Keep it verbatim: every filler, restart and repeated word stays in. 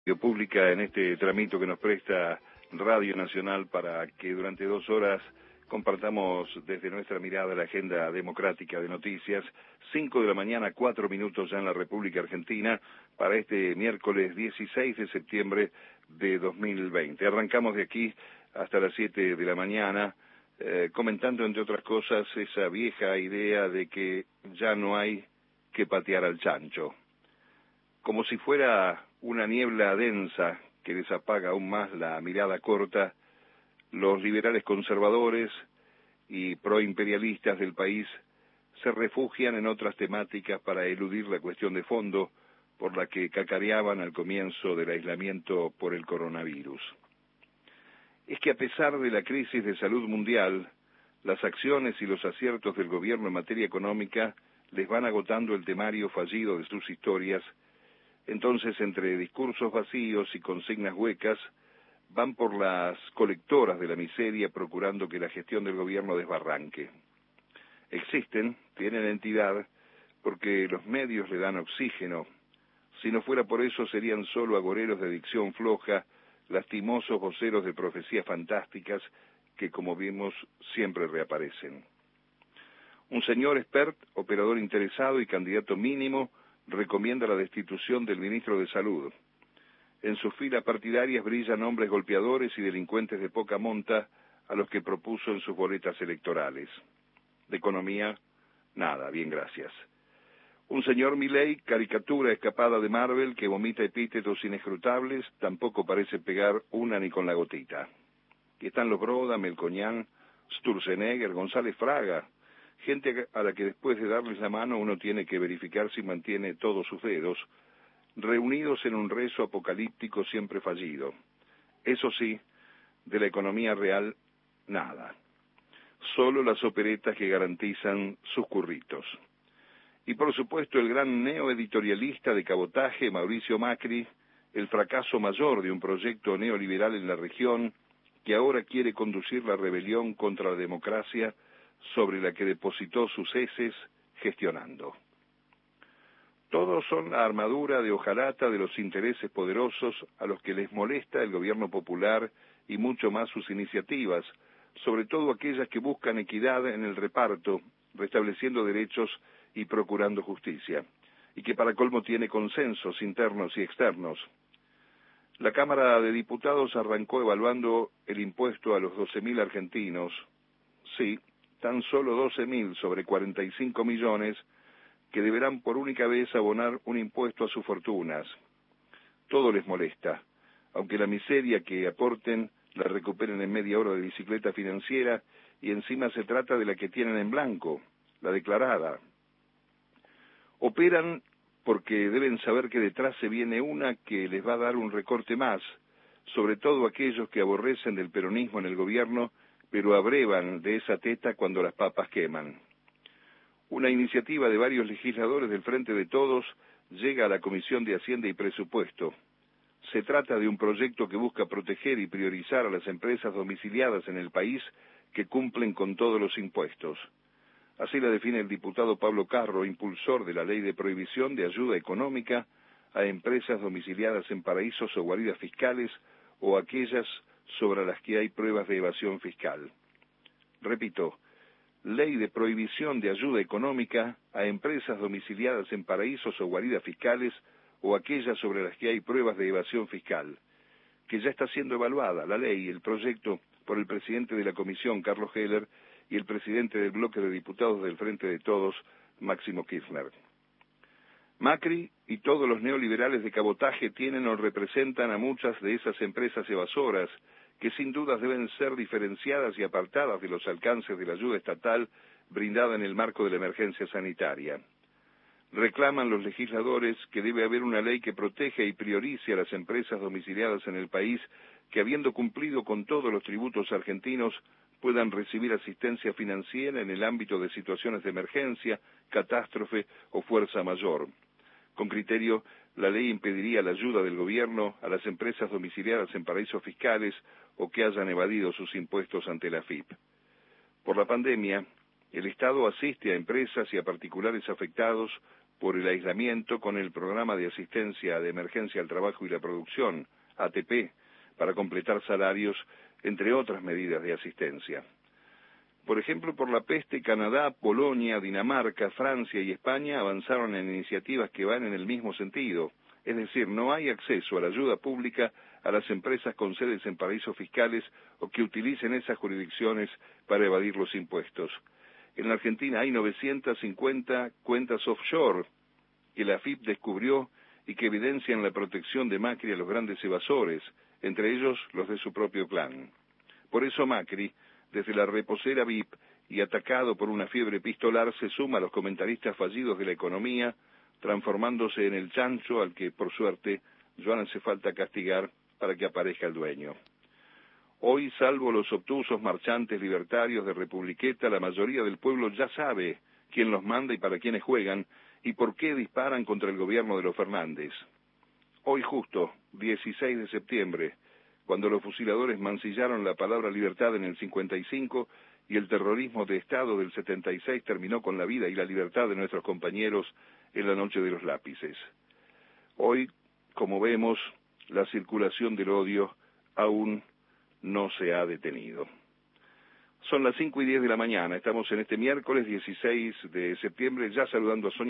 Pública en este tramito que nos presta Radio Nacional para que durante dos horas compartamos desde nuestra mirada la agenda democrática de noticias. Cinco de la mañana, cuatro minutos ya en la República Argentina para este miércoles dieciséis de septiembre de dos mil veinte. Arrancamos de aquí hasta las siete de la mañana eh, comentando entre otras cosas esa vieja idea de que ya no hay que patear al chancho. Como si fuera una niebla densa que les apaga aún más la mirada corta, los liberales conservadores y proimperialistas del país se refugian en otras temáticas para eludir la cuestión de fondo por la que cacareaban al comienzo del aislamiento por el coronavirus. Es que a pesar de la crisis de salud mundial, las acciones y los aciertos del gobierno en materia económica les van agotando el temario fallido de sus historias. Entonces, entre discursos vacíos y consignas huecas, van por las colectoras de la miseria procurando que la gestión del gobierno desbarranque. Existen, tienen entidad, porque los medios le dan oxígeno. Si no fuera por eso, serían solo agoreros de dicción floja, lastimosos voceros de profecías fantásticas que, como vimos, siempre reaparecen. Un señor expert, operador interesado y candidato mínimo, recomienda la destitución del ministro de Salud. En sus filas partidarias brillan hombres golpeadores y delincuentes de poca monta a los que propuso en sus boletas electorales. De economía, nada, bien gracias. Un señor Milei, caricatura escapada de Marvel que vomita epítetos inescrutables, tampoco parece pegar una ni con la gotita. Aquí están los Broda, Melconian, Sturzenegger, González Fraga, gente a la que después de darles la mano uno tiene que verificar si mantiene todos sus dedos, reunidos en un rezo apocalíptico siempre fallido. Eso sí, de la economía real, nada. Solo las operetas que garantizan sus curritos. Y por supuesto el gran neoeditorialista de cabotaje, Mauricio Macri, el fracaso mayor de un proyecto neoliberal en la región, que ahora quiere conducir la rebelión contra la democracia sobre la que depositó sus heces gestionando. Todos son la armadura de hojalata de los intereses poderosos a los que les molesta el gobierno popular y mucho más sus iniciativas, sobre todo aquellas que buscan equidad en el reparto, restableciendo derechos y procurando justicia, y que para colmo tiene consensos internos y externos. La Cámara de Diputados arrancó evaluando el impuesto a los doce mil argentinos. Sí, tan solo doce mil sobre cuarenta y cinco millones que deberán por única vez abonar un impuesto a sus fortunas. Todo les molesta, aunque la miseria que aporten la recuperen en media hora de bicicleta financiera y encima se trata de la que tienen en blanco, la declarada. Operan porque deben saber que detrás se viene una que les va a dar un recorte más, sobre todo aquellos que aborrecen del peronismo en el gobierno pero abrevan de esa teta cuando las papas queman. Una iniciativa de varios legisladores del Frente de Todos llega a la Comisión de Hacienda y Presupuesto. Se trata de un proyecto que busca proteger y priorizar a las empresas domiciliadas en el país que cumplen con todos los impuestos. Así la define el diputado Pablo Carro, impulsor de la ley de prohibición de ayuda económica a empresas domiciliadas en paraísos o guaridas fiscales o aquellas sobre las que hay pruebas de evasión fiscal. Repito, ley de prohibición de ayuda económica a empresas domiciliadas en paraísos o guaridas fiscales o aquellas sobre las que hay pruebas de evasión fiscal, que ya está siendo evaluada la ley, el proyecto, por el presidente de la comisión, Carlos Heller, y el presidente del bloque de diputados del Frente de Todos, Máximo Kirchner. Macri y todos los neoliberales de cabotaje tienen o representan a muchas de esas empresas evasoras que sin dudas deben ser diferenciadas y apartadas de los alcances de la ayuda estatal brindada en el marco de la emergencia sanitaria. Reclaman los legisladores que debe haber una ley que proteja y priorice a las empresas domiciliadas en el país que, habiendo cumplido con todos los tributos argentinos, puedan recibir asistencia financiera en el ámbito de situaciones de emergencia, catástrofe o fuerza mayor. Con criterio, la ley impediría la ayuda del gobierno a las empresas domiciliadas en paraísos fiscales o que hayan evadido sus impuestos ante la F I P. Por la pandemia, el Estado asiste a empresas y a particulares afectados por el aislamiento con el Programa de Asistencia de Emergencia al Trabajo y la Producción, A T P, para completar salarios, entre otras medidas de asistencia. Por ejemplo, por la peste, Canadá, Polonia, Dinamarca, Francia y España avanzaron en iniciativas que van en el mismo sentido, es decir, no hay acceso a la ayuda pública a las empresas con sedes en paraísos fiscales o que utilicen esas jurisdicciones para evadir los impuestos. En la Argentina hay novecientas cincuenta cuentas offshore que la A F I P descubrió y que evidencian la protección de Macri a los grandes evasores, entre ellos los de su propio clan. Por eso Macri, desde la reposera V I P y atacado por una fiebre epistolar, se suma a los comentaristas fallidos de la economía, transformándose en el chancho al que, por suerte, ya no hace falta castigar para que aparezca el dueño. Hoy, salvo los obtusos marchantes libertarios de Republiqueta, la mayoría del pueblo ya sabe quién los manda y para quiénes juegan, y por qué disparan contra el gobierno de los Fernández. Hoy justo, dieciséis de septiembre, cuando los fusiladores mancillaron la palabra libertad en el cincuenta y cinco y el terrorismo de Estado del setenta y seis terminó con la vida y la libertad de nuestros compañeros en la noche de los lápices. Hoy, como vemos, la circulación del odio aún no se ha detenido. Son las cinco y diez de la mañana, estamos en este miércoles dieciséis de septiembre, ya saludando a Sonia